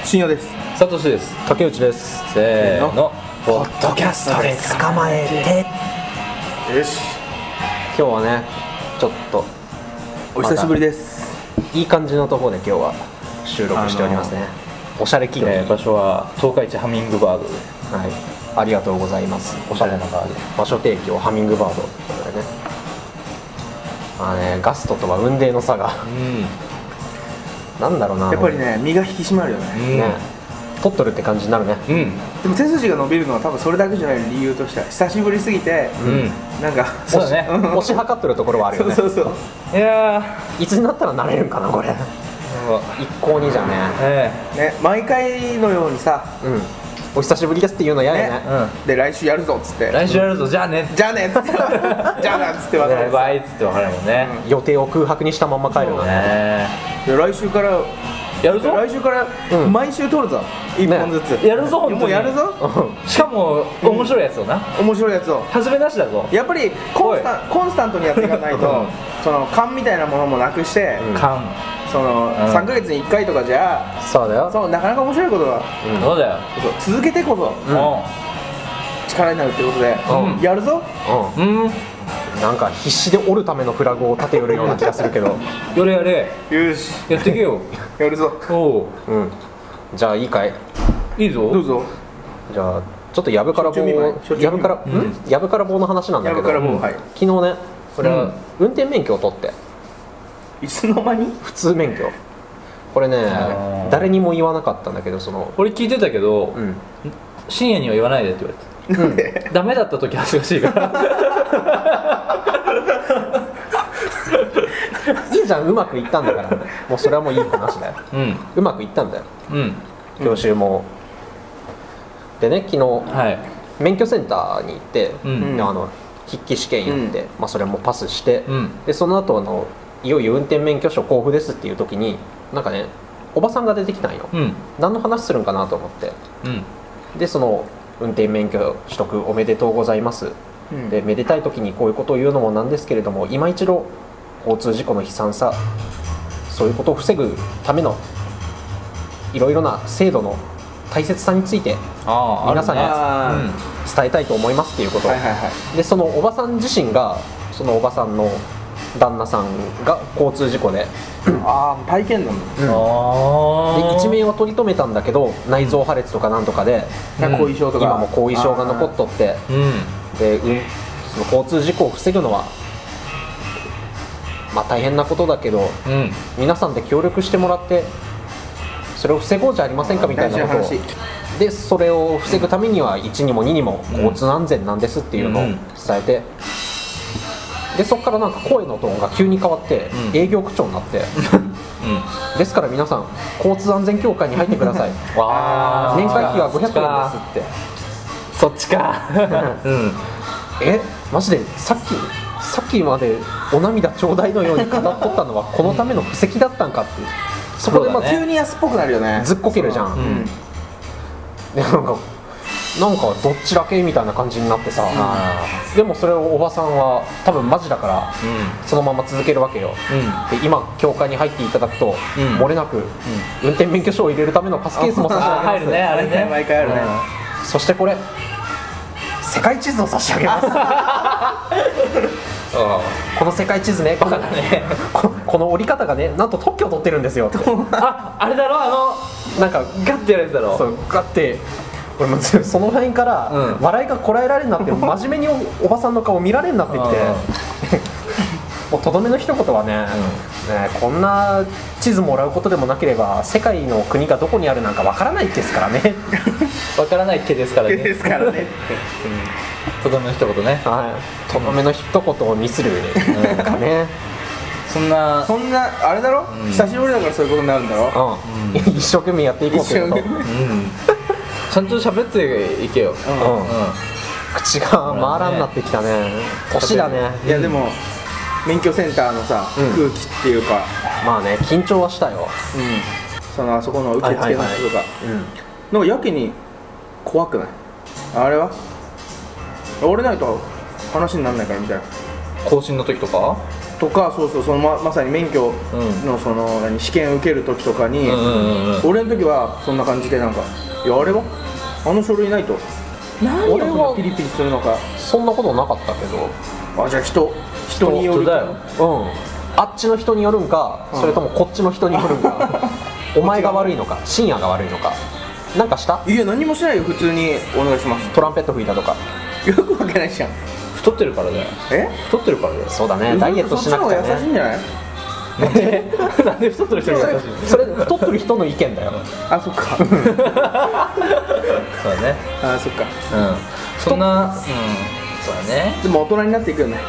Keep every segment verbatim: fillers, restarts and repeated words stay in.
深夜です。 サトシです。 竹内です。 せーの、 ポッドキャストで捕まえて。 よし、 今日はね、ちょっとお久しぶりです。 いい感じのところで今日は収録しておりますね。あのー、おしゃれ企業、 えー、場所は東海市ハミングバードで、 はい、ありがとうございます。 おしゃれなバーで場所提供ハミングバードこれね。まあね、ガストとは雲泥の差が、 うん、 なんだろうな、 やっぱりね、身が引き締まるよね。 うん、 ね、取っとるって感じになるね。 うん、 でも背筋が伸びるのは多分それだけじゃない理由としては久しぶりすぎて、 うん、 なんかそうだね、 推し量っとるところはあるよね。 そうそうそう。 いやいつになったらなれるんかなこれ。 ー、 一向にじゃね。 えね、毎回のようにさ、 うん。お久しぶりですっていうの嫌やね。 ねー、 で来週やるぞっつって、 うん、来週やるぞ、じゃあね、 じゃあねっつってじゃあなっつって別れてさ、 バイバイっつって別れるもんね。 予定を空白にしたまま帰るのね。 ねで来週からやるぞ。 来週からうん毎週撮るぞ、一本ずつ、 やるぞ本当に。 もうやるぞ、 しかも面白いやつをな。 面白いやつを。 外れなしだぞ。 やっぱりコンスタンコンスタントにやっていかないとうんその勘みたいなものもなくして、 うん勘。 そのうんさんかげつにいっかいとかじゃそうだよ。 そうなかなか面白いことはうんそうだよ。 そう続けてこそうん力になるってことで、 うんやるぞ。 ううん。 ん。なんか必死で折るためのフラグを立てるような気がするけど。 やれやれ。 よし、 やってけよ。 やるぞ。 おお。 うん。じゃあいいかい。 いいぞ。 どうぞ。 じゃあちょっとやぶから棒、 焼酎見舞い焼酎見舞いやぶから、 うんんやぶから棒の話なんだけど、 やぶから棒、はい。 昨日ね、それはうん運転免許を取って、 いつの間に？ 普通免許。これねあー、 誰にも言わなかったんだけど、その、 俺聞いてたけど、 うん。 深夜には言わないでって言われて。 なんで？ ダメだった時恥ずかしいからいいじゃん、うまくいったんだから、もうそれはもういい話だよ。 うんうまくいったんだよ。 うん教習も。でね、昨日はい免許センターに行って、 うんであの筆記試験やって、まあ、それもパスして、 うんでその後あのいよいよ運転免許証交付ですっていう時になんかねおばさんが出てきたんよ、 うん何の話するんかなと思って、 うんでその運転免許取得おめでとうございます、 うんでめでたい時にこういうことを言うのもなんですけれども、今一度交通事故の悲惨さ、そういうことを防ぐためのいろいろな制度の大切さについてああ皆さんにあーうん伝えたいと思いますっていうこと、 はいはいはい。 でそのおばさん自身がそのおばさんの旦那さんが交通事故で、 ああ、体験なんだ。 ああで一命は取り留めたんだけど内臓破裂とかなんとかでうん後遺症とか。 今も後遺症が残っとって、 うんで、うん、その交通事故を防ぐのはまあ大変なことだけど、 うん皆さんで協力してもらってそれを防ごうじゃありませんかみたいなことを大事な話。 でそれを防ぐためにはいちにもににも交通安全なんですっていうのを伝えて、でそこからなんか声のトーンが急に変わってうん営業口調になって、 うんですから皆さん交通安全協会に入ってくださいわあ年会費はごひゃくえんですってそっちかうんえマジでさっきさっきまでお涙ちょうだいのように語っとったのはこのための布石だったんかっていうそこでまあそうだね急に安っぽくなるよね。 ずっこけるじゃん、 うんでなんかなんかどっちだけみたいな感じになってさ、 あでもそれをおばさんは多分マジだからあうんそのまま続けるわけよ、 うんで今協会に入っていただくと、 うん漏れなく運転免許証を入れるためのパスケースも差し上げます、 あ入るねあれね毎回あるね。 そしてこれ世界地図を差し上げますこの世界地図ねバカだねここの折り方がねなんと特許を取ってるんですよってああれだろあなんかのガッてやるやつだろそうガッて俺もその辺からうん笑いがこらえられんなって真面目に お, おばさんの顔見られんなってきてもうとどめの一言はね,、ねこんな地図もらうことでもなければ世界の国がどこにあるなんかわからないですからねわからない毛ですからねですからね。 とどめの一言ねはいとどめの一言をミスるなんかねそんなそんなあれだろ、 うん久しぶりだからそういうことになるんだろ。 うん、一生懸命やっていこうっていうこと一生懸うんちゃんと喋っていけようんうん口が回らんなってきたね年だねいやでも免許センターのさ、 うん空気っていうか、 まあね緊張はしたようん、そのあそこの受付の人とか、 うんなんかやけに怖くない？あれは俺ないと話にならないからみたいな。 更新の時とかとか、そうそう、その ま, まさに免許のその、何試験受ける時とかに、うんうんうんうん、俺の時はそんな感じで、なんかいやあれはあの書類ないと何をそんなピリピリするのか。 そんなことなかったけど、 あ、じゃあ人人によるだよ、うん、あっちの人によるんか、うん、それともこっちの人によるんかお前が悪いのか深夜が悪いのか。なんかした？ いや何もしないよ、普通にお願いします。 トランペット吹いたとか。 よくわけないじゃん。 太ってるからだよ。 え？ 太ってるからだよ。 そうだね、ダイエットしなくてね。 そっちの方が優しいんじゃない？ なんでなんで太ってる人が優しい？ それ太ってる人の意見だよ。 あ、そっかそうだね。 あ、そっか。 うん。そんな、うん、そうだね。 でも大人になっていくよね。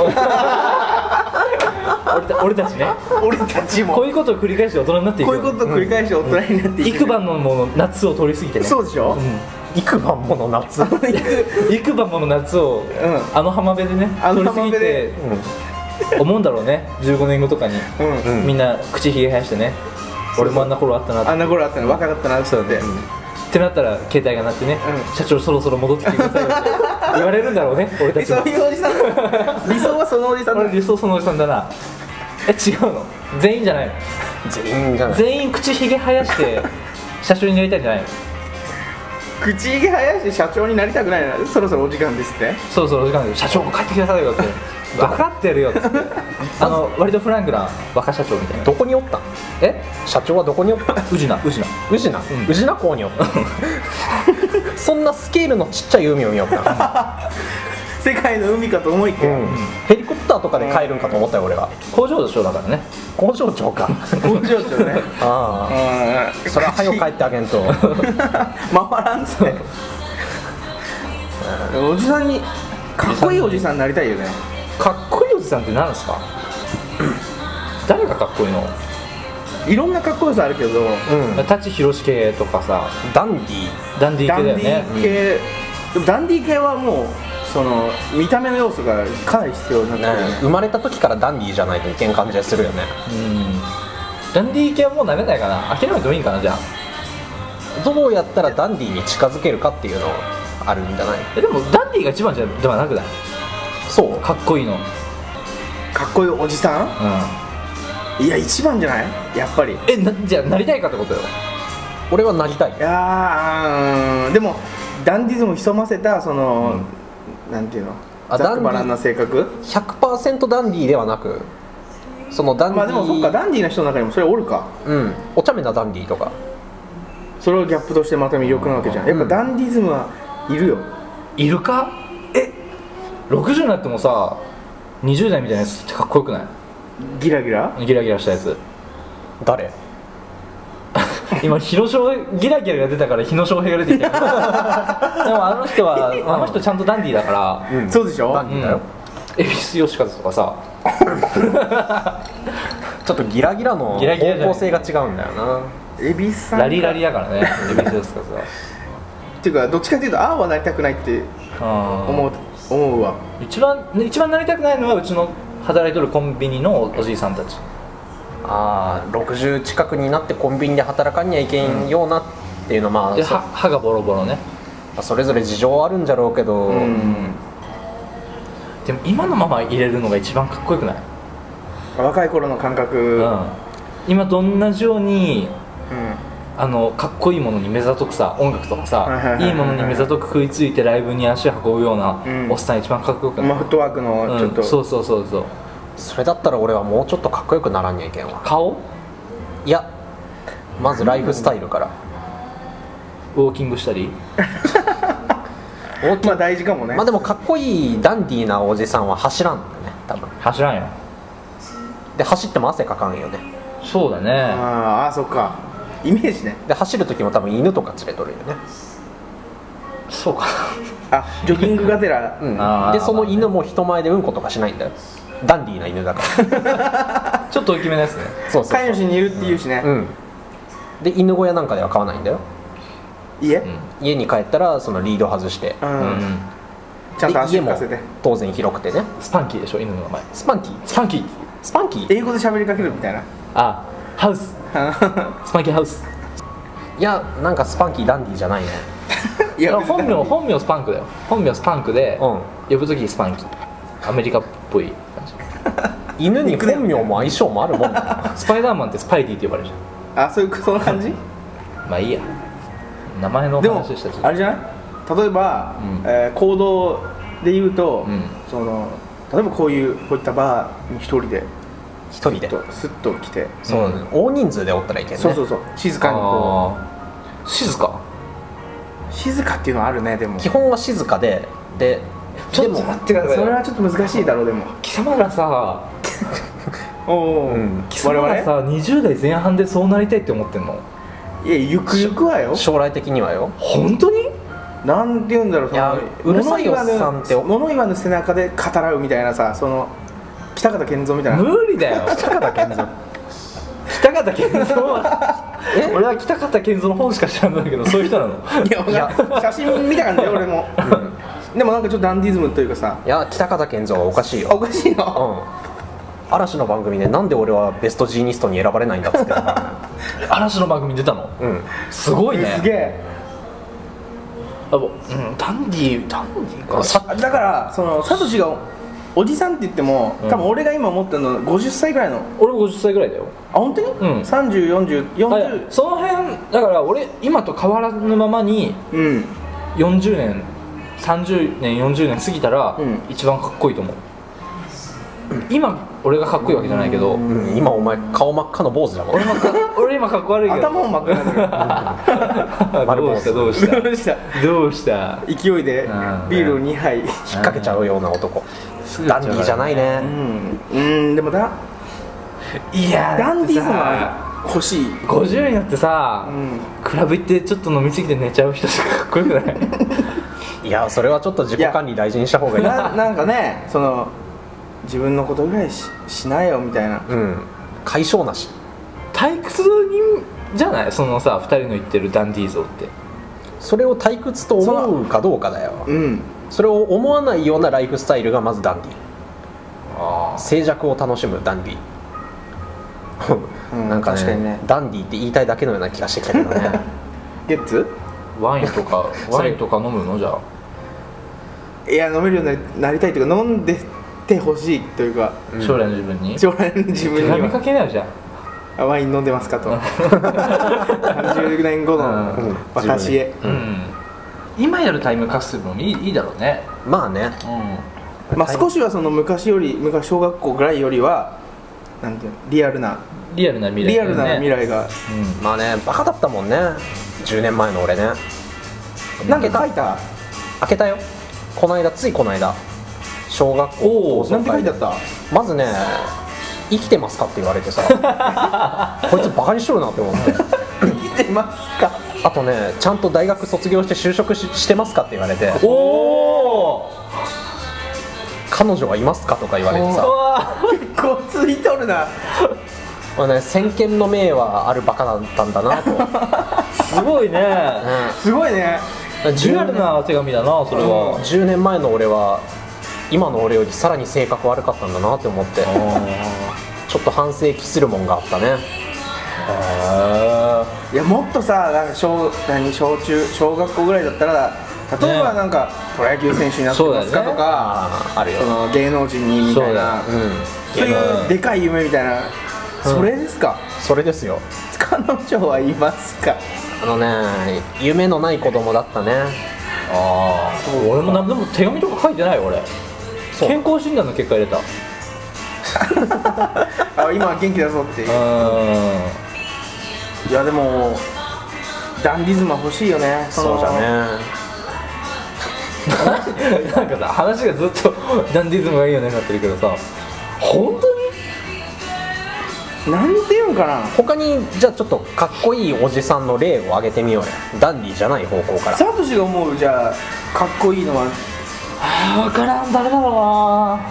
俺た俺たちね。 俺たちもこういうことを繰り返して大人になっていく。 こういうことを繰り返して大人になっていく。 幾晩のもの夏を通り過ぎてね。 そうでしょ。 幾晩もの夏。 幾晩もの夏を、うん、あの浜辺でね通り過ぎて、うん、思うんだろうね。じゅうごねんごとかに、うん、みんな口ひげ生やしてね。俺もあんな頃あったなって。 あんな頃あったの、若かったなって言って。 ってなったら携帯が鳴ってね、うん、社長そろそろ戻ってきてくださいよって言われるんだろうね、俺たちも。 そういうおじさん理想はそのおじさんだ。 俺理想そのおじさんだな。え、違うの？全員じゃないの？ 全員じゃない。 全員口ひげ生やして社長になりたいんじゃないの？ 口ひげ生やして社長になりたくないな。そろそろお時間ですって。 そろそろお時間です。社長帰ってきなさいよって分かってるよってあの割とフランクな若社長みたいな。 どこにおったん？ え？ 社長はどこにおったん？ 宇品宇品宇品、うん、宇品港におったんそんなスケールのちっちゃい海を見よったん世界の海かと思いきや、うん、 ヘリコプターとかで帰るんかと思ったよ俺は。 工場長だからね。 工場長か。 工場長ね。 ああ、それは早く帰ってあげんと回らんっつっておじさんにかっこいいおじさんになりたいよね。 かっこいいおじさんって何ですか？誰がかっこいいの？ いろんなかっこよさあるけど、うん、 舘ひろし系とかさ、 ダンディダンディー系だよね。 ダンディー系、うん、でもダンディー系はもうその見た目の要素がかなり必要になってくる、ね、 生まれた時からダンディーじゃないといけん感じがするよね。 うん。ダンディー系はもうなれないかな。諦めてもいいんかな。じゃあどうやったらダンディーに近づけるかっていうのあるんじゃない？ え、でもダンディーが一番じゃではなくない？ そう、 かっこいいの。 かっこいいおじさん、うん、いや一番じゃないやっぱり。 え、なじゃあなりたいかってことよ。 俺はなりたい。 いやー、でもダンディズムを潜ませたその、うん、なんていうの、ざっくばらんな性格ひゃくパーセント ダンディーではなく、そのダンディー、 まあでもそっか、ダンディーな人の中にもそれおるか。 うん、お茶目なダンディーとか、 それをギャップとしてまた魅力なわけじゃん。やっぱダンディズムはいるよ。 いるか？え、ろくじゅうになってもさにじゅう代みたいなやつってかっこよくない？ ギラギラギラギラしたやつ。 誰？ 今日野翔平、ギラギラが出たから日野翔平が出てきたでもあの人はあの人ちゃんとダンディーだから、 うん、そうでしょ。 ダンディーだよ。 恵比寿義和とかさちょっとギラギラの方向性が違うんだよな。 恵比寿さんラリラリだからね、恵比寿義和は。 っていうかどっちかっていうとああはなりたくないって思う思うわ。 一番一番なりたくないのはうちの働いてるコンビニのおじいさんたち。 ああ、ろくじゅう近くになってコンビニで働かんにはいけんようなっていうのは、まあ、 で歯歯がボロボロね。 それぞれ事情あるんじゃろうけど、うん、 でも今のまま入れるのが一番かっこよくない？ 若い頃の感覚、うん、 今と同じように、うん、あのかっこいいものに目ざとくさ、音楽とかさ、いいものに目ざとく食いついてライブに足を運ぶような、うん、おっさん一番かっこよくない？ まあ、フットワークのちょっと、 うん、そうそうそうそう。 それだったら俺はもうちょっとかっこよくならんにゃいけんわ。 顔？ いや、まずライフスタイルから、 ウォーキングしたりまあ大事かもね。 まあでもかっこいいダンディーなおじさんは走らんんだよね、多分。 走らんよ。 で走っても汗かかんよね。 そうだね。 ああ、そっか、イメージね。 で走る時も多分犬とか連れとるよね。 そうかあ、 ジョギングがてら、 うん、でその犬も人前でうんことかしないんだよ。ダンディーな犬だからちょっと大きめなやつね。 そうそうそう、 飼い主にいるって言うしね、 うん、で犬小屋なんかでは飼わないんだよ。 家、うん、 家に帰ったらそのリード外して、うんうん、 ちゃんと足拭かせて。 家も当然広くてね。 スパンキーでしょ、犬の名前。 スパンキースパンキースパンキー英語で喋りかけるみたいな。 あ、ハウススパンキーハウス。 いや、なんかスパンキーダンディーじゃないねいや本名本名スパンクだよ。本名スパンクで、うん、呼ぶときスパンキー。アメリカっぽい感じ犬に本名も相性もあるもんだスパイダーマンってスパイディって呼ばれるじゃん。あ、そういうそんな感じまあいいや、名前の話したち。あれじゃない、例えば、うんえー、行動で言うと、うん、その例えばこういうこういったバーに一人で一人でスッと来て、 そう、うん、大人数でおったらいけないね。 そうそうそう、静かにこう静か静かっていうのはあるね。でも基本は静かででちょっと待ってください、それはちょっと難しいだろう。でも貴様がさおお、うん、 貴様がさにじゅう代前半でそうなりたいって思ってんの？ いや、ゆくゆくはよ、 将来的にはよ。 本当に？ なんて言うんだろう、そのうるさいおっさんって物言わぬ背中で語らうみたいなさ、その北方健三みたいな。 無理だよ北方健三北方健三は俺は北方健三の本しか知らないけど、そういう人なの？ いや、いや写真見た感じよ俺も、うん、でもなんかちょっとダンディズムというかさ。 いや、北方健三はおかしいよ。 おかしいの？ うん、嵐の番組でなんで俺はベストジーニストに選ばれないんだっつって嵐の番組出たの？うん、すごいね。 すげえ。 あ、うん、ダンディダンディか。だからそのサトシがおじさんって言っても、多分俺が今思ってるのはごじゅっさいぐらいの。 俺もごじゅっさいぐらいだよ。 あ、本当に？うん、さんじゅう、よんじゅう、よんじゅう、 その辺だから俺今と変わらぬままに、うん、よんじゅうねんさんじゅうねんよんじゅうねん過ぎたら、うん、一番かっこいいと思う。今俺がかっこいいわけじゃないけど、 うんうん、今お前顔真っ赤の坊主だもん。 俺, 俺今かっこ悪いけど頭も真っ赤なんだどうしたどうしたどうしたどうした勢いでビールをにはい引っ掛けちゃうような男。ダンディーじゃないね。 うん、うん、でもだいやダンディーズムは欲しい。 ごじゅうになってさ、うん、クラブ行ってちょっと飲みすぎて寝ちゃう人とかかっこよくない？ いや、それはちょっと自己管理大事にした方がいい。 な, なんかね、その自分のことぐらい し, しないよみたいな、 うん、解消なし。 退屈にじゃない？そのさふたりの言ってるダンディー像って。 それを退屈と思うかどうかだよ。 うん、 それを思わないようなライフスタイルがまずダンディー。あ、静寂を楽しむダンディー。うん、なんか ね, 確かにね、ダンディーって言いたいだけのような気がしてきたけどね。 ゲッツ？ ワインとかワインとか飲むの？じゃあ、いや、飲めるようになりたいというか、飲んでてほしいというか、 うん、将来の自分に将来の自分には手紙かけないじゃん。 ワイン飲んでますかと。さんじゅうねんごの私へ、うんうん、 今やるタイムカプセルもい い, いいだろうね。 まあね、 うん、まあ、少しはその昔より昔小学校ぐらいよりはなんていうの、リアルなリアルな未来、ね、 リアルな未来が、 うん、まあね、バカだったもんね、じゅうねんまえの俺ね。 なんか書いた？ 開けたよ、この間、ついこの間小学校。 なんて書いてあった？ まずね、生きてますかって言われてさこいつバカにしとるなって思って生きてますか。 あとね、ちゃんと大学卒業して就職 し, してますかって言われて、 おお、 彼女はいますかとか言われてさ、 結構ついとるな。 まあね、先見の明はあるバカだったんだなとすごいね、 うん、すごいね、 リアルな手紙だな、それは、 うん、じゅうねんまえの俺は今の俺よりさらに性格悪かったんだなって思って、ちょっと反省期するもんがあったね。 いや、もっとさ、なんか 小, 何小中小学校ぐらいだったら、例えばなんか、ね、プロ野球選手になってますかとか、ね、あ, あるよ、その芸能人にみたいな、そう、うん、そういうでかい夢みたいな、うん、それですか？ それですよ。 彼女はいますか？ あのね、夢のない子供だったね。 ああ、俺も何でも手紙とか書いてないよ俺。健康診断の結果入れたあ、今は元気だぞっていう。いや、でもダンディズムは欲しいよね。 そうじゃねなんかさ、話がずっとダンディズムがいいよねになってるけどさ、本当になんて言うんかな。 他にじゃあちょっとかっこいいおじさんの例を挙げてみようよ。ダンディじゃない方向から。 サトシが思うじゃあかっこいいのは、 はあ、分からん、誰だろうな。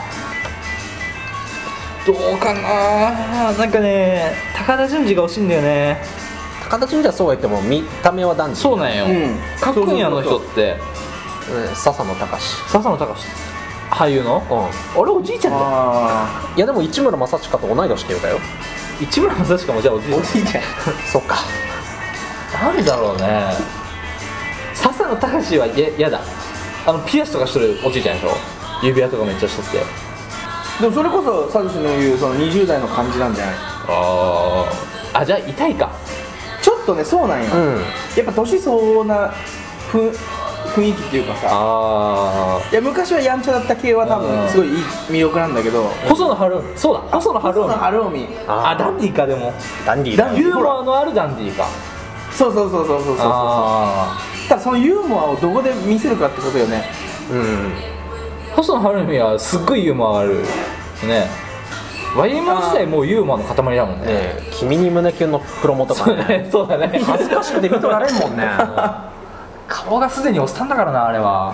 どうかな。なんかね、高田純次が欲しいんだよね。 高田純次はそうは言っても見た目はダンディ。 そうなんよ、うん、かっこいい、あの人って。 笹野隆。 笹野隆俳優の、うん、あれおじいちゃんだよ。 あ、いやでも市村正親と同い年って言うかよ。 市村正親もじゃあおじいちゃん。 おじいちゃんそっか。 なんだろうね。笹野隆は嫌だ。あのピアスとかしてるおじいちゃんでしょ。指輪とかめっちゃしとって。 でもそれこそサトシの言うそのにじゅう代の感じなんじゃない？ ああ、じゃあ痛いか。 ちょっとね、そうなんよ、うん、やっぱ年相応なふ雰囲気っていうかさ、あいや昔はやんちゃだった系は多分すごいいい魅力なんだけど、 細野晴臣、そうだ、細野晴臣、 細野晴臣、 あダンディーか。でもダンディーだ、 ユーモアのあるダンディーか。 そうそうそうそうそうそうそう。ただそのユーモアをどこで見せるかってことよね。うん。 細野晴臣はすっごいユーモアあるね。ワイエムオー 自体もうユーモアの塊だもんね。ね、 君に胸キュンのプロモとかね。 そうだね。 恥ずかしくて見とられんもんね。 顔がすでにおっさんだからな、あれは。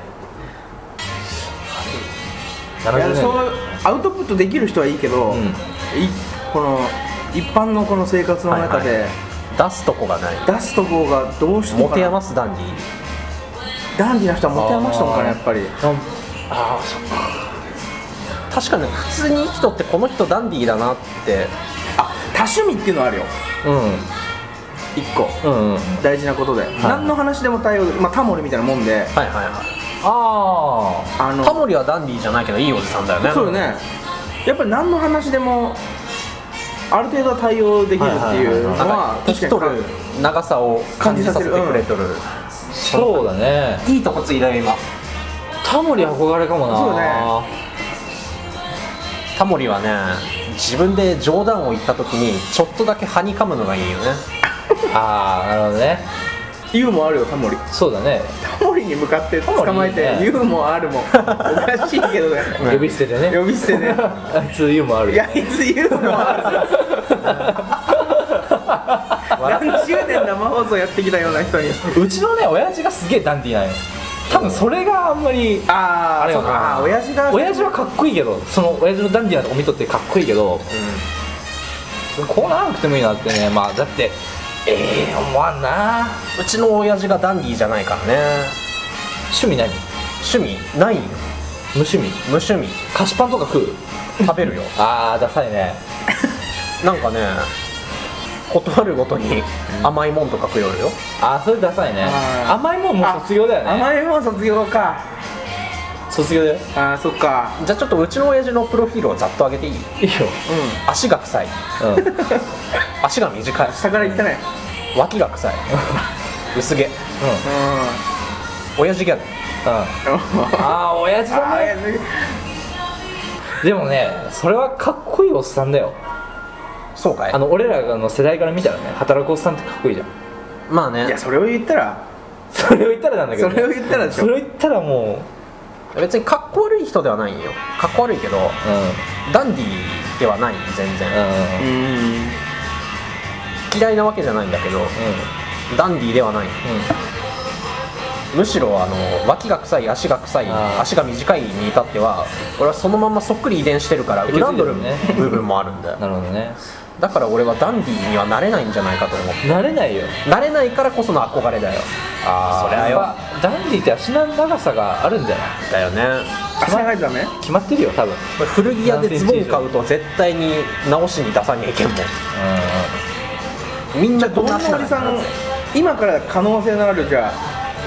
いや、そうアウトプットできる人はいいけど、うん、いこの一般のこの生活の中で、はいはい、 出すとこがない。 出すとこがどうしても持て余すダンディー。 ダンディーな人は持て余したのかな、やっぱり。 ああ、そっか。確かに普通に生きとってこの人ダンディーだなって。 あ、多趣味っていうのあるよ。うん。一個、うんうん、大事なことで、はい、何の話でも対応できる、まあ、タモリみたいなもんで、はいはいはい、 ああのタモリはダンディーじゃないけどいいおじさんだよね。 そうよね。やっぱり何の話でもある程度は対応できるっていうのは生きとる長さを感じさせてくれとる、うん、 そうだね。 いいとこついだよ今。 タモリ憧れかもな。そうね。 タモリはね、自分で冗談を言った時にちょっとだけはにかむのがいいよね。 ああ、なるほどね。 ユーモアあるよ、タモリ。 そうだね。 タモリに向かって捕まえて、ね、ユーモアあるもん。おかしいけどね。 呼び捨てでね。 呼び捨てね。 あいつユーモアある。 いや、あいつユーモアある。何十年生放送やってきたような人に。 うちのね、親父がすげえダンディーなんよ。多分それがあんまりああれよな。あ、親父が親父はかっこいいけど、その親父のダンディーなとこ見とってかっこいいけど、うん、こうならなくてもいいなってね。まあだってええー、思わんな。 うちの親父がダンディーじゃないからね。 趣味何？ 趣味ないよ。 無趣味？ 無趣味。 菓子パンとか食う？ 食べるよ。 あーダサいね。 なんかね、断るごとに甘いもんとか食いよるよ。 あーそれダサいね。甘いもんもう卒業だよね。 甘いもん卒業か。 卒業だよ。 あーそっか。 じゃあちょっとうちの親父のプロフィールをざっと上げていい？いいよ。 うん。足が臭い。うん。足が短い。 下から言ったね。 脇が臭い。薄毛。うん。親父ギャル。うん。 ああ、親父だね。でもね、それはかっこいいおっさんだよ。 そうかい。 あの俺らの世代から見たらね、働くおっさんってかっこいいじゃん。 まあね。 いや、それを言ったらそれを言ったらなんだけど、ね、 それを言ったらでしょ。 それを言ったらもう別にかっこ悪い人ではないんよ。かっこ悪いけど、うん、ダンディーではない全然。うん、嫌いなわけじゃないんだけど、うん、ダンディーではない、うん、むしろあの脇が臭い、足が臭い、足が短いに至っては俺はそのままそっくり遺伝してるから恨んどる部分もあるんだよ。 なるほどね。 だから俺はダンディーにはなれないんじゃないかと思って。 なれないよ。 なれないからこその憧れだよ。ああ、そりゃよ。 ダンディーって足の長さがあるんじゃない？ だよね。 足長いとダメ？ 決まってるよ多分。 古着屋でズボン買うと絶対に直しに出さにゃいけんもん。うん。みんなどんなおじさん今から可能性のあるじゃあ。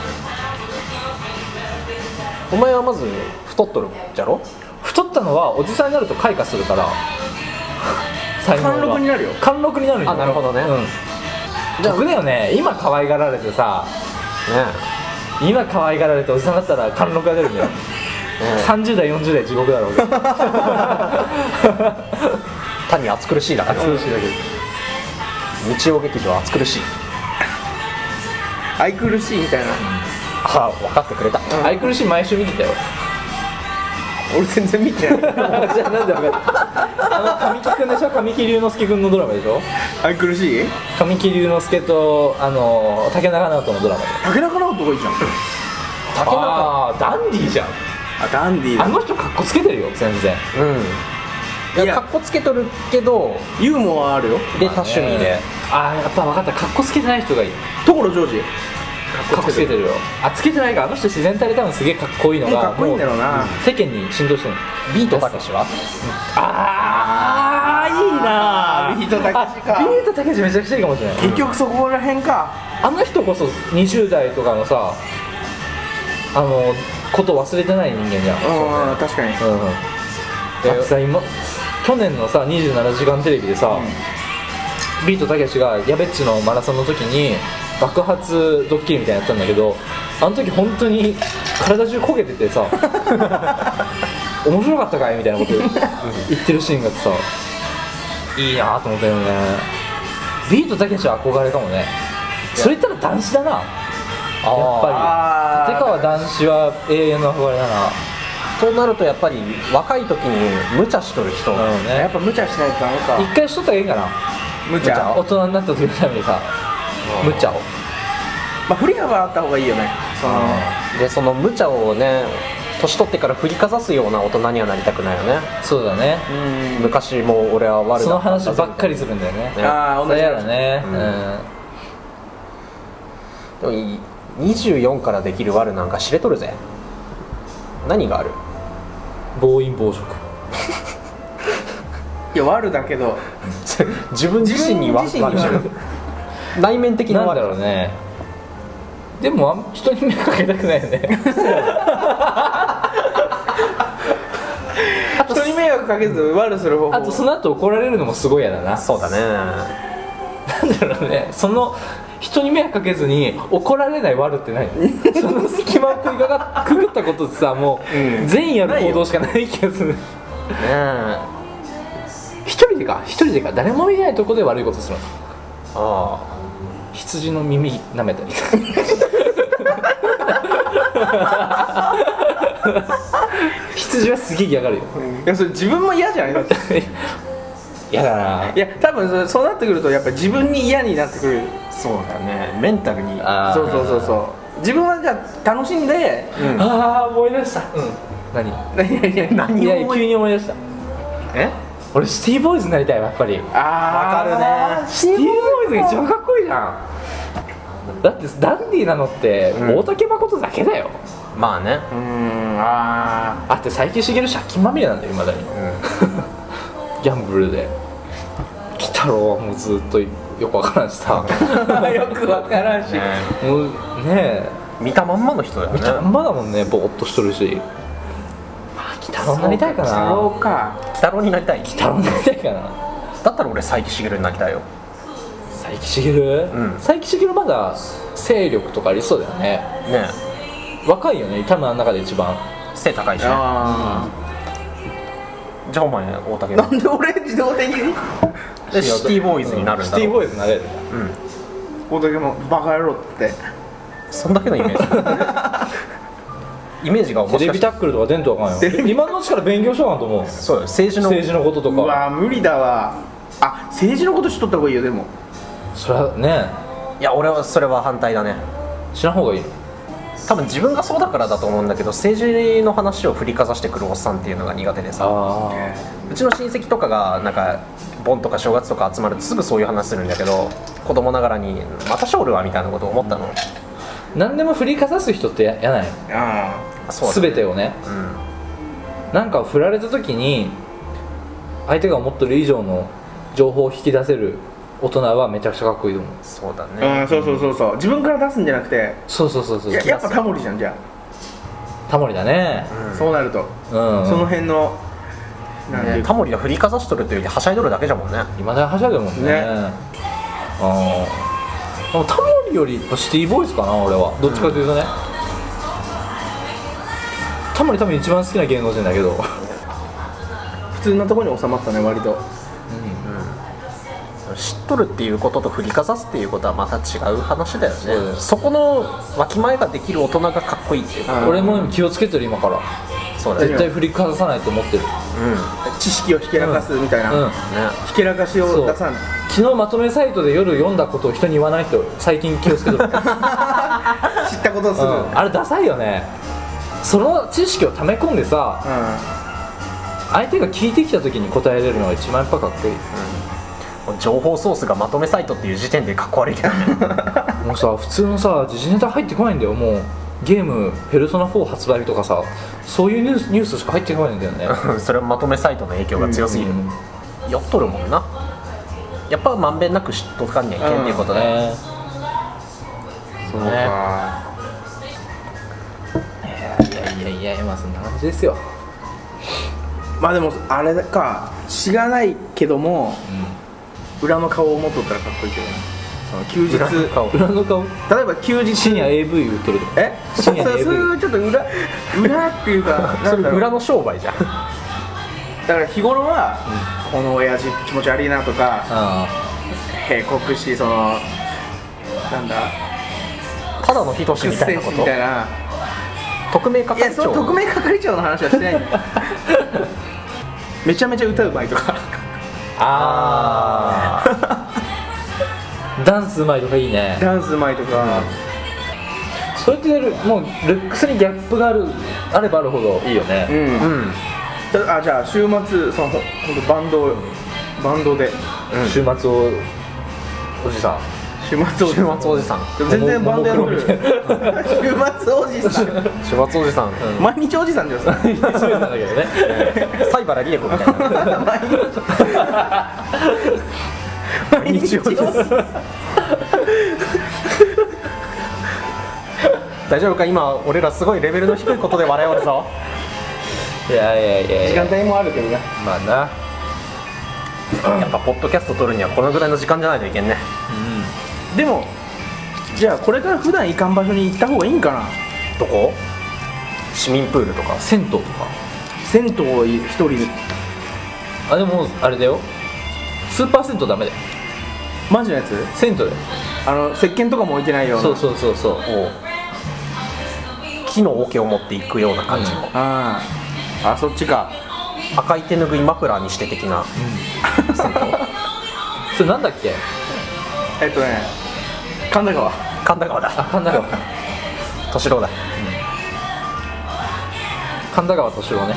お前はまず太っとるじゃろ？ 太ったのはおじさんになると開花するから。 貫禄になるよ。 貫禄になるよ。 あ、なるほどね。うん。 僕だよね。今可愛がられてさ、ね、今可愛がられておじさんだったら貫禄が出るんだよ。ね、さんじゅう代よんじゅう代地獄だろうが。 単に暑苦しいだけ。暑苦しいだけ。日曜劇場暑苦しい。 愛苦しいみたいな。 あ、分かってくれた。 うん、愛苦しい毎週見てたよ。 俺全然見てない。じゃあなんで分かった。あの神木くんでしょ。神木隆之介くんのドラマでしょ。 愛苦しい？ 神木隆之介とあの竹中直人のドラマで。 竹中直人がいいじゃん。 竹中、あーダンディーじゃん。 あ、ダンディー。 あの人カッコつけてるよ全然。 うん。いや、カッコつけとるけどユーモアあるよ。 で多趣味で。 ああ、やっぱ分かった。カッコつけてない人がいい。 所ジョージ。 かっこつけてるよ。あ、つけてないか。あの人自然体で多分すげえかっこいいのがかっこいいんだろうな。 世間に浸透してる。 ビートたけしは？ あーいいな。 ビートたけしか。 ビートたけしめちゃくちゃいいかもしれない。 結局そこら辺か。 あの人こそにじゅう代とかのさ、あのこと忘れてない人間じゃん。 うん、確かに。うん。 だってさ今去年のさにじゅうななじかんテレビでさ、うん、ビートたけしがやべっちのマラソンの時に爆発ドッキリみたいなのやったんだけど、あの時本当に体中焦げててさ面白かったかいみたいなこと言ってるシーンがさいいなと思ったよね。ビートたけしは憧れかもね。それ言ったら男子だな、やっぱり。てかは男子は永遠の憧れだな。 となるとやっぱり若い時に無茶しとる人、うんね、やっぱ無茶しないとダメか。 一回しとったらいいかな、 無茶。 大人になった時のためにさ、無茶を。 まあ振り幅あった方がいいよね。 そのでその無茶をね、年取ってから振りかざすような大人にはなりたくないよね。 そうだね。 うん、昔も俺は悪だったその話ばっかりするんだよね。ねああ、同じだね。 うん。でもにじゅうよんからできる悪なんか知れとるぜ。何がある？ 暴飲暴食。 いや悪だけど自分自身に悪内面的な悪なんだろうね。でも人に迷惑かけたくないよね。 人に迷惑かけず悪する方法。 あとその後怒られるのもすごい嫌だな。 そうだね。 なんだろうね、その人に迷惑かけずに怒られない悪って何？その隙間をくぐったくぐったことってさ、もう、うん、善意ある行動しかない気がするね。え一人でか一人でか誰もいないとこで悪いことするの。ああ、羊の耳舐めたり羊はすげえ嫌がるよ。 いやそれ自分も嫌じゃない？ 嫌だな。 いや多分そうなってくるとやっぱり自分に嫌になってくる。 そうだね、メンタルに。 そうそうそうそう。自分はじゃあ楽しんで、 うん、ああ思い出した。うん、何？ 何何何？ いや急に思い出した。え？俺シティボーイズになりたいわやっぱり。 ああ分かるね。 シティボーイズが一番かっこいいじゃん。だってダンディーなのって大竹誠だけだよ。 うん、まあね。 うーん、ああって佐伯茂借金まみれなんだよ未だに。うん、ギャンブルで。鬼太郎はもうずっとよくわからんしさ。 よくわからんし。 ね、もうね見たまんまの人だよね。 見たまんまだもんね、ぼーっとしとるし。鬼太郎になりたいかな。 鬼太郎か。 鬼太郎になりたい。 鬼太郎になりたいかな。 だったら俺佐伯茂になりたいよ。 佐伯茂、うん、佐伯茂まだ勢力とかありそうだよね。 ねえ若いよね、多分あの中で一番背高いしね。あ、うん、じゃあお前大竹なんで俺自動的にでシティボーイズになるんだろう。 シティボーイズになれる。 うん、大竹もバカ野郎ってそんだけのイメージイメージが面白い。 テレビタックルとか出んとあかんよ。今のうちから勉強しようかと思う。 そうよ、政治の政治のこととか。 うわ無理だわ。あ、政治のこと知っとった方がいいよ。でもそれはね、 いや俺はそれは反対だね。 知らん方がいい。 多分自分がそうだからだと思うんだけど、政治の話を振りかざしてくるおっさんっていうのが苦手でさ。あ、うちの親戚とかがなんか盆とか正月とか集まるとすぐそういう話するんだけど、子供ながらにまたショールはみたいなことを思ったの。 何でも振りかざす人って嫌ない。 ああ、そうだね、全てをね、うん、なんか振られた時に相手が思ってる以上の情報を引き出せる大人はめちゃくちゃかっこいいと思う。 そうだね。 うん、そうそうそうそう。自分から出すんじゃなくて。 そうそうそうそう。 や, やっぱタモリじゃんじゃあ。 タモリだね。 うん、そうなると、うんうん、その辺のなんていう、ね、タモリが振りかざしとるというよりはしゃいどるだけじゃもんね。 今だにはしゃいでるもんね。ね、あでもタモリよりシティボーイズかな俺は。どっちかというとね、うん、タモリ多分一番好きな芸能人だけど普通のところに収まったね割と。 知っとるっていうことと振りかざすっていうことはまた違う話だよね。 そ, そこのわきまえができる大人がかっこいいっていうか。 俺も気をつけてる今から。そうだ、ね、絶対振りかざさないと思ってる、 うん、知識をひけらかすみたいな、うんうん、ね、ひけらかしを出さない。 昨日まとめサイトで夜読んだことを人に言わないと最近気をつけてる知ったことをする、うん、 あれダサいよね。その知識を溜め込んでさ、うん、相手が聞いてきた時に答えれるのが一番やっぱかっこいい、うん、 情報ソースがまとめサイトっていう時点でかっこ悪いけどねもうさ普通のさ時事ネタ入ってこないんだよ。もうゲームペルソナフォー発売とかさ、そういうニュース、ニュースしか入ってこないんだよねそれはまとめサイトの影響が強すぎる、うんうん、酔っとるもんな。やっぱまんべんなく知っとかんにはいけんっていうことだよ、うんね、 そうね。いやいやいやいや、まあそんな感じですよ。 まあでもあれか、知らないけども、うん、裏の顔を持っとったらかっこいいけどね。その休日裏の顔、裏の顔、 例えば休日深夜 エーブイ 売っとるとか。 え深夜 エーブイ そういうちょっと裏裏っていうかなんだろう、裏の商売じゃん。 だから日頃は、うん、この親父気持ち悪いなとか閉国し、そのなんだただの人志みたいなことみたいな、匿名係長。いや、その匿名係長の話はしてないんだめちゃめちゃ歌うまいとかあーダンスうまいとかいいね。 ダンスうまいとか、うん、 それってもうルックスにギャップがあるあればあるほどいいよね。うん、 うん、あ、じゃあ週末そのほんとバンドバンドで、 うん、週末をおじさん週末おじさん、 週末おじさん全然バンドやってる週末おじさん週末おじさん、 うん、毎日おじさんじゃん毎日おじさんだけどね西原理恵子みたいな毎日おじさん大丈夫か、今俺らすごいレベルの低いことで笑いおるぞ。 いやいやいやいや、 時間帯もあるけどね。 まあなやっぱポッドキャスト撮るにはこのぐらいの時間じゃないといけんね。 うん、でもじゃあこれから普段行かん場所に行った方がいいんかな。 どこ？市民プールとか銭湯とか。 銭湯を一人で。 あ、でもあれだよ、スーパー銭湯ダメだよ。 マジのやつ？ 銭湯だよ。 あの石鹸とかも置いてないような。 そうそうそうそう。 木の桶を持っていくような感じの、うん、 ああ、そっちか。 赤い手ぬぐいマフラーにして的な、うん、銭湯それなんだっけ。 えっとね、神田川神田川だ。 あ、神田川敏郎だ、うん、 神田川敏郎ね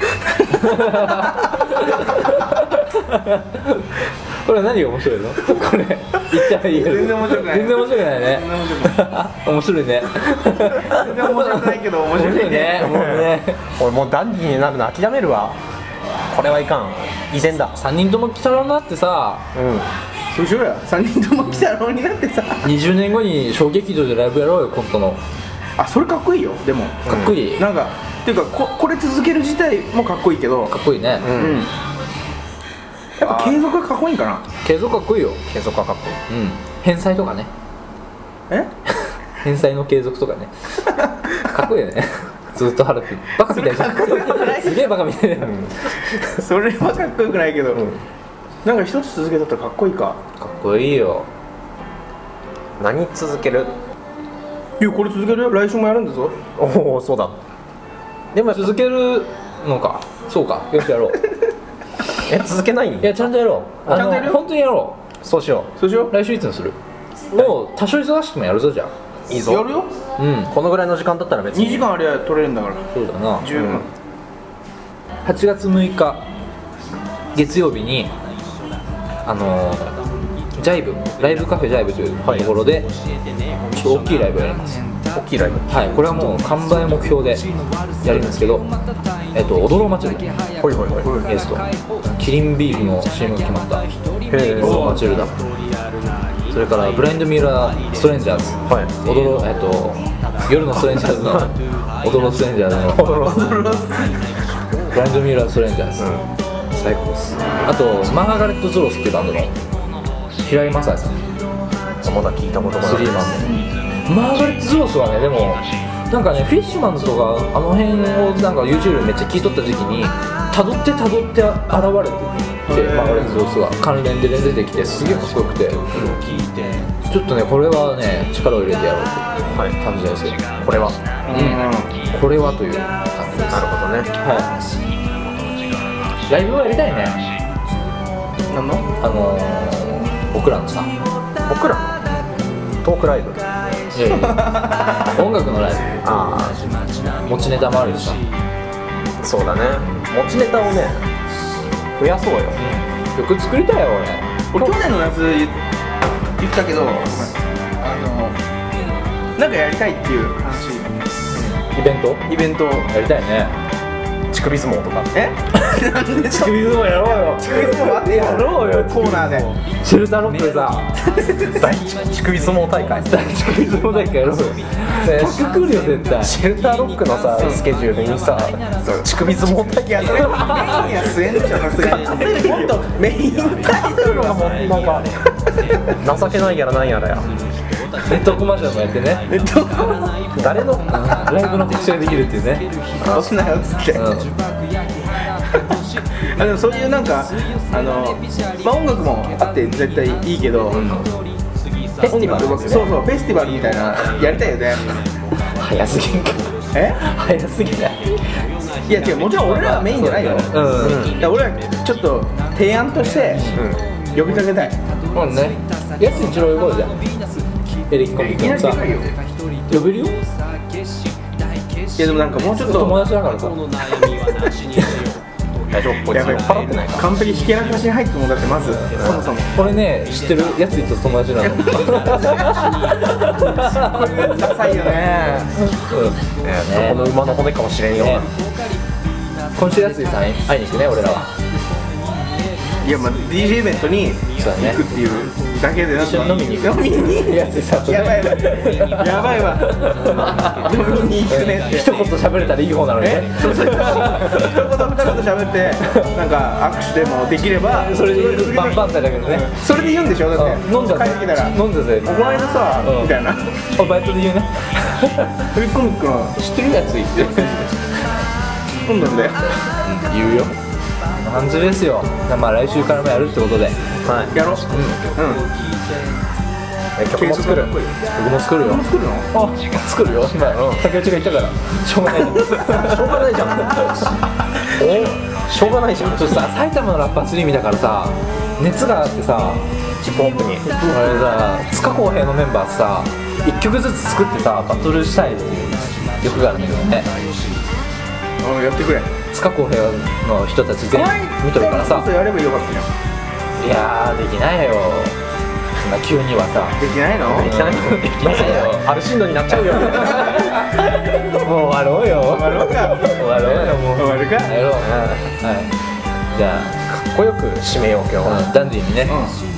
これ何が面白いのこれ言ったらいいよ。 全然面白くない。 全然面白くないね。面白いね。全然面白くないけど面白いね。 もうね、 俺もうダンディーになるの諦めるわ。これはいかん、依然だ。 さんにんとも鬼太郎になってさ、 うん、 そうしようや。さんにんとも鬼太郎になってさ、 にじゅうねんごに小劇場でライブやろうよ、コントの。 あ、それかっこいいよ。でもかっこいい、 うん、なんかっていうか こ, これ続ける自体もかっこいいけど、 かっこいいね、うんうん、 やっぱ継続がかっこいいんかな。 継続かっこいいよ。 継続はかっこいい、 うん、返済とかね。 え返済の継続とかねかっこいいよねずっと払ってバカみたいじゃんすげえバカみたいな、うん、 それはかっこよくないけど、うん、なんか一つ続けたったらかっこいいか。 かっこいいよ。 何続ける？ いや、これ続けるよ。来週もやるんだぞ。 おお、そうだ。 でも続けるのか。そうか、よくやろうえ、続けないん？ いや、ちゃんとやろう。あの、ちゃんとやるよ。本当にやろう。そうしよう。そうしよう。 来週いつにする？もう多少忙しくもやるぞ。じゃあいいぞ。 やるよ。 うん。 このぐらいの時間だったら別ににじかんありゃ取れるんだから。 そうだな、 十分、うん、 はちがつむいか月曜日にあのージャイブ、ライブカフェジャイブというところで、はい、ちょっと大きいライブをやります。 大きいライブ、 はい、これはもう完売目標でやるんですけど、えっと、踊ろう祭り、 ほいほいほい、 ゲストキリンビーフの シーエム が決まった踊ろうマチルダ、それからブラインドミラーストレンジャーズ、はい、踊ろう、えっと、夜のストレンジャーズの踊ろうストレンジャーズのブラインドミラーストレンジャーズ、うん、最高です。あとマーガレット・ゾロスっていうバンドの平井正也さん、 まだ聞いたことがない。 スリーマンでマーガレット・ゾロスはね、でもなんかね、フィッシュマンズとかあの辺をなんか YouTube でめっちゃ聞いとった時期にたどってたどって現れてて、マーガレット・ゾロスが関連で出てきてすげえかっこよくて、うん、ちょっとねこれはね力を入れてやろうっていう感じですけど、 これは、 うん、これはという感じです。 なるほどね。 はい。ライブはやりたいね。 なんの？ あのー、僕らのさ、 僕らのトークライブ。 いやいや音楽のライブ。 ああ、 持ちネタもあるしさ。 そうだね。持ちネタをね増やそうよ。 曲作りたいよ俺。俺去年の夏言ったけど、あのなんかやりたいっていう話。 イベント？ イベントやりたいね。 乳首相撲とか。 えなんで乳首相撲やろうよ。 乳首相撲あってやろうよコーナーでシェルターロックでさ大乳首相撲大会。 大乳首相撲大会やろうよ。客来るよ絶対。 シェルターロックのさスケジュールにさ乳首相撲大会。 いやそれメインには据えんでしょさすがに。もっとメインタイトルがもうなんか情けないやらなんやらや。 ネットコマーシャルもやってね。 えっと誰のライブの告知ができるっていうね。 どうしなよっつって、 うんあでもそういうなんかあの、まあ、音楽もあって絶対いいけど、うん、フェスティバル、 そうそうフェスティバルみたいなやりたいよね。 早すぎんか。 え早すぎない。 いや違う、もちろん俺らはメインじゃないよ、うん、うん、いや俺らちょっと提案として、うん、呼びかけたい。 そうね、やつ一郎呼ぼうじゃん。エレキコミックのさ呼べるよ。 いやでもなんかもうちょっと友達だからさ大丈夫、やばい、払ってないか。 完璧に弾けなかしに入ってもだってまず、うん、そもそもこれね知ってるやつと友達なの。 ダサいよね、 うん、ね、この馬の骨かもしれんよ、ね、 今週やつさん会いに行くね俺らは。 いやまあ ディージェー イベントに行くっていうだけでなんか飲みに行く。 飲みにやつさんとね、 やばいわやばいわ飲みに行くねって一言喋れたらいい方なのにね。 そうそう一言二言喋ってなんか握手でもできればそれでバンバンだけどね。 それで言うんでしょ。だって飲んだ帰ってきたら飲んだぜお前のさみたいなバイトで言うね。 フリコミックの知ってるやつ言って飲んだんで言うよ。こんな感じですよ。まあ来週からもやるってことで、 はい、 やろう。うんえ曲も作る。 曲も作るよ。 作るの？ あ、作るよ。今竹内が言ったからしょうがないじゃん。 しょうがないじゃん。お、しょうがないじゃん。 ちょっとさ埼玉のラッパースリー見たからさ熱があってさ、 ヒップホップにあれさ塚公平のメンバーさいっきょくずつ作ってさバトルしたいっていう欲があるんだけどね。 あやってくれ。 塚公平の人たち全員見とるからさ。 やればよかったよ。 いやーできないよ。そんな急にはさできないの？ できないの？できないよ。 アルシンドになっちゃうよ。 もう終わろうよ。 終わろうか。 終わろうよもう。 終わるか。 やろう。はい。じゃあかっこよく締めよう今日は。 ダンディーにね。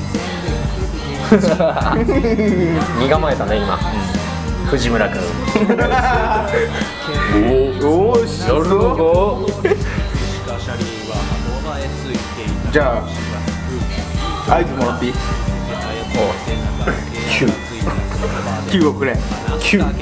身構えたね今。藤村君。 おおしやるぞ。じゃあ合図もらっていい？ キューキューをくれ。 キュー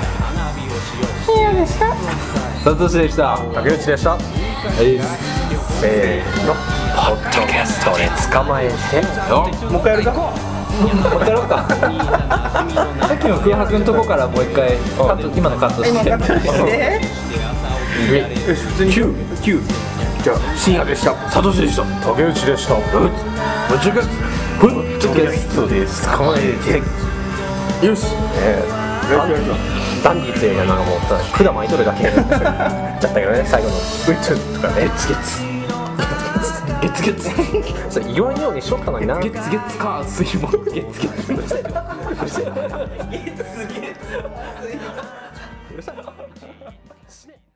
でしたサトシでした。 竹内でした。 はいせーのポッドキャストで捕まえてもう一回やるか。 もう一回やろうか。さっきの空白のとこからもう一回カット今のカットして今カットしてよし普通にキューキュー。じゃあ深夜でした。 サトシでした。 竹内でした。 ポッドキャストで捕まえてよし。えー、よしよしよし。 ダンディーっていうのはなんかもう管巻いとるだけになっちゃったけどね最後のうっちゃとかね。 ゲツゲツゲツゲツそれ言わんようにしとったのにな。 ゲツゲツか水もゲツゲツゲツゲツ。 うるさい